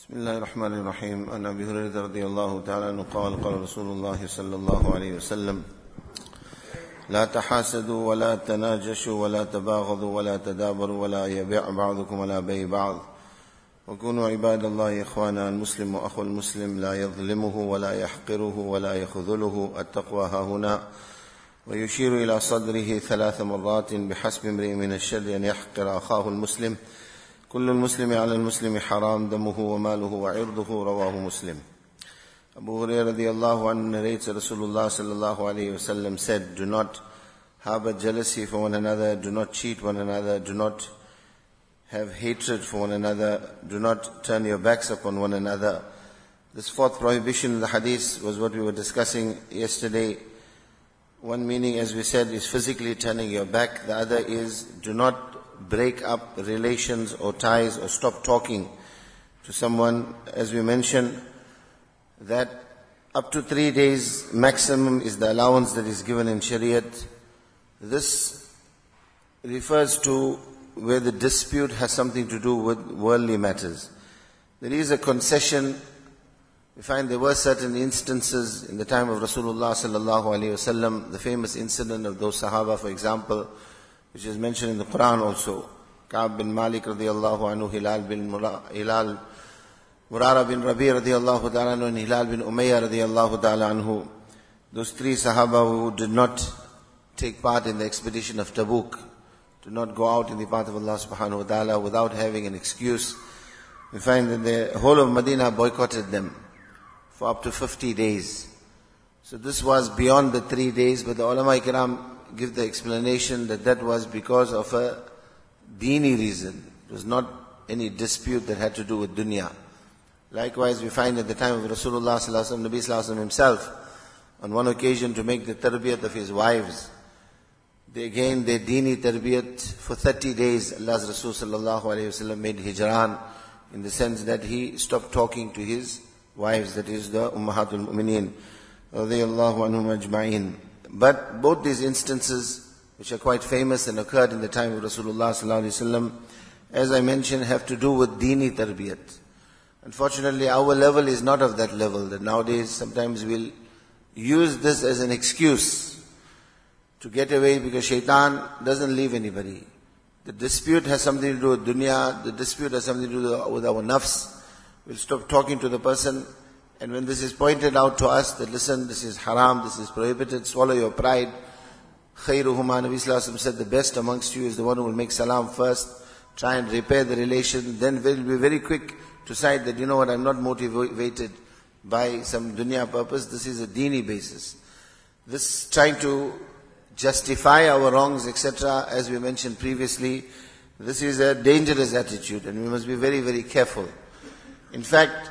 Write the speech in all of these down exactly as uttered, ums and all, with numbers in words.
بسم الله الرحمن الرحيم. عن أبي هريرة رضي الله تعالى عنه قال قال رسول الله صلى الله عليه وسلم لا تحاسدوا ولا تناجشوا ولا تباغضوا ولا تدابروا ولا يبيع بعضكم على بيع بعض وكونوا عباد الله إخوانا. المسلم وأخو المسلم لا يظلمه ولا يحقره ولا يخذله. التقوى ها هنا. ويشير إلى صدره ثلاث مرات بحسب امرئ من الشر أن يحقر أخاه المسلم. كل المسلم على المسلم حرام دمه وماله وعرضه. رواه Muslim. Abu Hurairah radiallahu anhu narrates that Rasulullah sallallahu alayhi wa sallam said, do not harbor jealousy for one another, do not cheat one another, do not have hatred for one another, do not turn your backs upon one another. This fourth prohibition in the hadith was what we were discussing yesterday. One meaning, as we said, is physically turning your back. The other is do not break up relations or ties or stop talking to someone. As we mentioned, that up to three days maximum is the allowance that is given in Shariat. This refers to where the dispute has something to do with worldly matters. There is a concession. We find there were certain instances in the time of Rasulullah sallallahu alaihi wasallam, the famous incident of those Sahaba, for example, which is mentioned in the Quran also. Ka'b bin Malik radiallahu anhu, Hilal bin Mura, Hilal, Murara bin Rabi radiallahu ta'ala anhu, and Hilal bin Umayyah radiallahu ta'ala anhu. Those three Sahaba who did not take part in the expedition of Tabuk, did not go out in the path of Allah subhanahu wa ta'ala without having an excuse. We find that the whole of Medina boycotted them for up to fifty days. So this was beyond the three days, but the ulama ikram give the explanation that that was because of a deeni reason. It was not any dispute that had to do with dunya. Likewise, we find at the time of Rasulullah sallallahu alaihi wasallam, Nabi sallallahu alaihi wasallam himself, on one occasion to make the tarbiyat of his wives, they again, their deeni tarbiyat for thirty days, Allah's Rasul sallallahu alaihi wasallam made hijran, in the sense that he stopped talking to his wives, that is the Ummahatul Mu'mineen, radiyallahu anhum ajma'in. But both these instances, which are quite famous and occurred in the time of Rasulullah sallallahu alaihi wasallam, as I mentioned, have to do with deeni tarbiyat. Unfortunately, our level is not of that level, that nowadays sometimes we'll use this as an excuse to get away because shaitan doesn't leave anybody. The dispute has something to do with dunya, the dispute has something to do with our nafs. We'll stop talking to the person, and when this is pointed out to us that listen, this is haram, this is prohibited, swallow your pride. Khairuhuma, Nabi sallallahu alaihi wasallam said, the best amongst you is the one who will make salam first, try and repair the relation, then we'll be very quick to decide that, you know what, I'm not motivated by some dunya purpose, this is a deeni basis. This trying to justify our wrongs, et cetera, as we mentioned previously, this is a dangerous attitude and we must be very, very careful. In fact,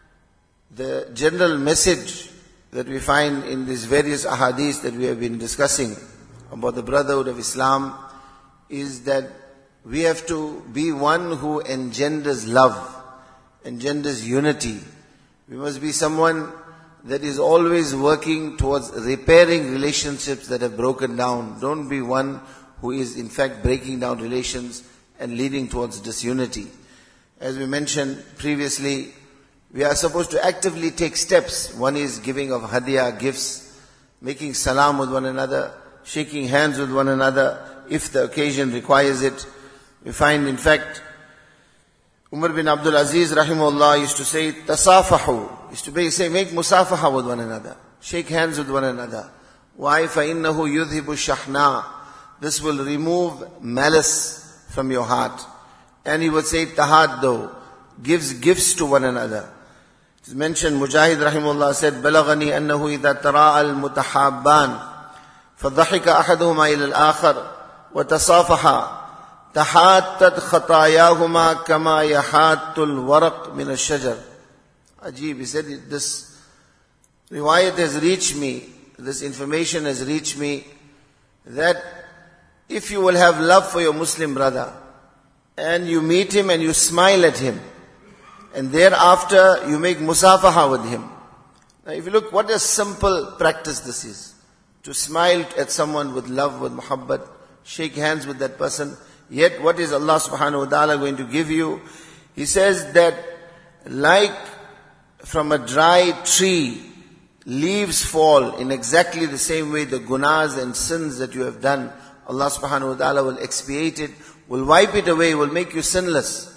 the general message that we find in these various ahadith that we have been discussing about the brotherhood of Islam is that we have to be one who engenders love, engenders unity. We must be someone that is always working towards repairing relationships that have broken down. Don't be one who is in fact breaking down relations and leading towards disunity. As we mentioned previously, we are supposed to actively take steps. One is giving of hadiyah, gifts, making salam with one another, shaking hands with one another, if the occasion requires it. We find, in fact, Umar bin Abdul Aziz rahimahullah used to say, tasafahu, used to say, make musafaha with one another, shake hands with one another. Why? فَإِنَّهُ يُذْهِبُ الشَّحْنَا. This will remove malice from your heart. And he would say, tahaddu, gives gifts to one another. It's mentioned, Mujahid rahimahullah said, بلغني أنه إذا تراءى المتحابان فضحك أحدهما إلى الآخر وتصافحا تحاتت خطاياهما كما يحات الورق من الشجر. Ajib, he said, this riwayat has reached me, this information has reached me, that if you will have love for your Muslim brother, and you meet him and you smile at him, and thereafter you make musafaha with him. Now if you look, what a simple practice this is. To smile at someone with love, with muhabbat, shake hands with that person. Yet what is Allah subhanahu wa ta'ala going to give you? He says that like from a dry tree, leaves fall in exactly the same way the gunas and sins that you have done, Allah subhanahu wa ta'ala will expiate it, will wipe it away, will make you sinless.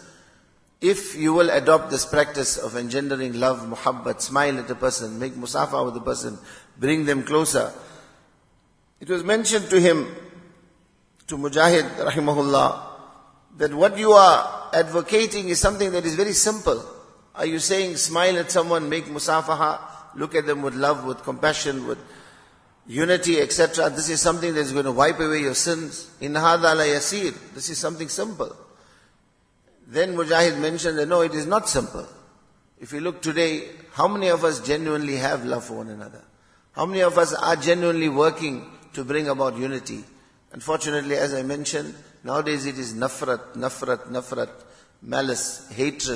If you will adopt this practice of engendering love, muhabbat, smile at a person, make musafa with a person, bring them closer. It was mentioned to him, to Mujahid rahimahullah, that what you are advocating is something that is very simple. Are you saying smile at someone, make musafaha, look at them with love, with compassion, with unity, et cetera. This is something that is going to wipe away your sins. In hadha la yasir. This is something simple. Then Mujahid mentioned that no, it is not simple. If you look today, how many of us genuinely have love for one another? How many of us are genuinely working to bring about unity? Unfortunately, as I mentioned, nowadays it is nafrat, nafrat, nafrat, malice, hatred.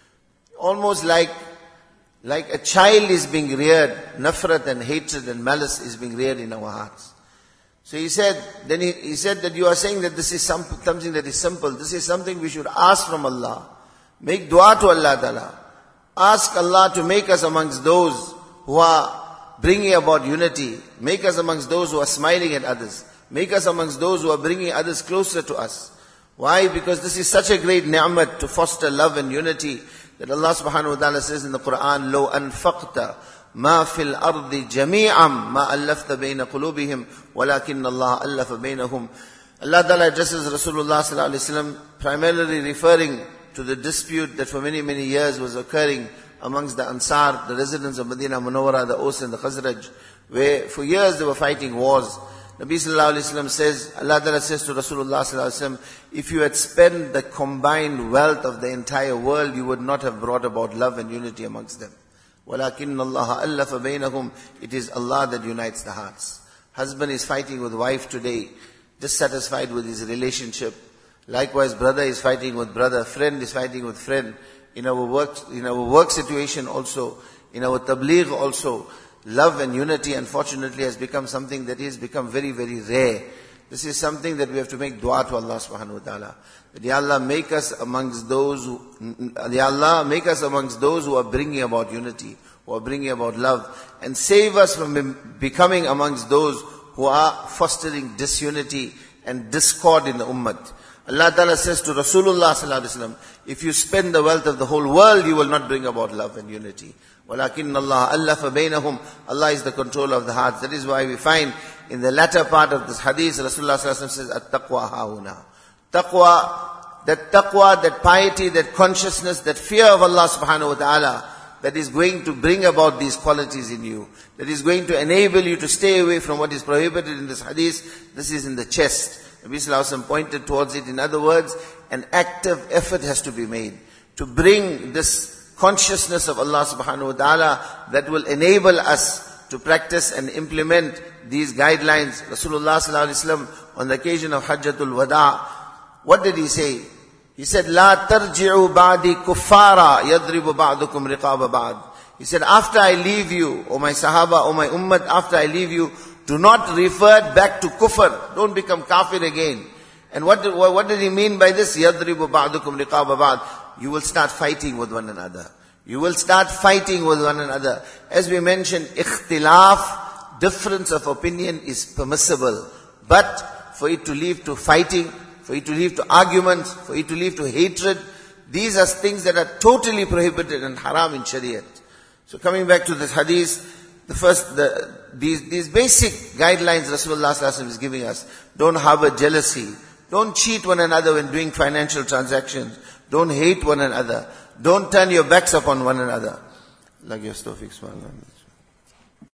Almost like Like a child is being reared, nafrat and hatred and malice is being reared in our hearts. So he said, then he, he said that you are saying that this is some, something that is simple. This is something we should ask from Allah. Make dua to Allah Ta'ala. Ask Allah to make us amongst those who are bringing about unity. Make us amongst those who are smiling at others. Make us amongst those who are bringing others closer to us. Why? Because this is such a great ni'mat to foster love and unity. That Allah subhanahu wa ta'ala says in the Quran, لو أنفقت ما في الأرض جميعا ما ألفت بين قلوبهم ولكن الله ألف بينهم. Allah ta'ala addresses Rasulullah sallallahu alaihi wasallam primarily referring to the dispute that for many, many years was occurring amongst the Ansar, the residents of Medina Munawwara, the Aus and the Khazraj, where for years they were fighting wars. Nabi sallallahu alaihi wasallam says, Allah Ta'ala says to Rasulullah sallallahu alaihi wasallam, if you had spent the combined wealth of the entire world, you would not have brought about love and unity amongst them. وَلَكِنَّ اللَّهَ أَلَّفَ بَيْنَهُمْ. It is Allah that unites the hearts. Husband is fighting with wife today, dissatisfied with his relationship. Likewise, brother is fighting with brother, friend is fighting with friend. In our work, in our work situation also, in our tabligh also, love and unity unfortunately has become something that has become very, very rare. This is something that we have to make dua to Allah subhanahu wa ta'ala. That Ya Allah make us amongst those who, Ya Allah make us amongst those who are bringing about unity, who are bringing about love, and save us from becoming amongst those who are fostering disunity and discord in the ummah. Allah Ta'ala says to Rasulullah sallallahu alaihi wasallam, if you spend the wealth of the whole world, you will not bring about love and unity. وَلَكِنَّ اللَّهَ أَلَّفَ بَيْنَهُمْ. Allah is the controller of the hearts. That is why we find in the latter part of this hadith, Rasulullah sallallahu alaihi wasallam says, At-taqwa hauna. Taqwa, that taqwa, that piety, that consciousness, that fear of Allah subhanahu wa ta'ala, that is going to bring about these qualities in you. That is going to enable you to stay away from what is prohibited in this hadith. This is in the chest. Nabi sallallahu alaihi wasallam pointed towards it. In other words, an active effort has to be made to bring this consciousness of Allah subhanahu wa ta'ala that will enable us to practice and implement these guidelines. Rasulullah sallallahu alaihi wasallam on the occasion of Hajjatul Wada, what did he say? He said, "La tarji'u ba'di kuffara yadribu ba'dukum riqaba ba'd." He said, after I leave you, O my Sahaba, O my Ummah, after I leave you, do not revert back to kufr. Don't become kafir again. And what did, what did he mean by this? Yadribu ba'dukum riqaba ba'd. You will start fighting with one another. You will start fighting with one another. As we mentioned, ikhtilaf, difference of opinion is permissible. But for it to lead to fighting, for it to lead to arguments, for it to lead to hatred, these are things that are totally prohibited and haram in Shariat. So coming back to this hadith, the first, the, these, these basic guidelines Rasulullah sallallahu alaihi wasallam is giving us. Don't harbor jealousy. Don't cheat one another when doing financial transactions. Don't hate one another. Don't turn your backs upon one another. Allah gives tawfiq.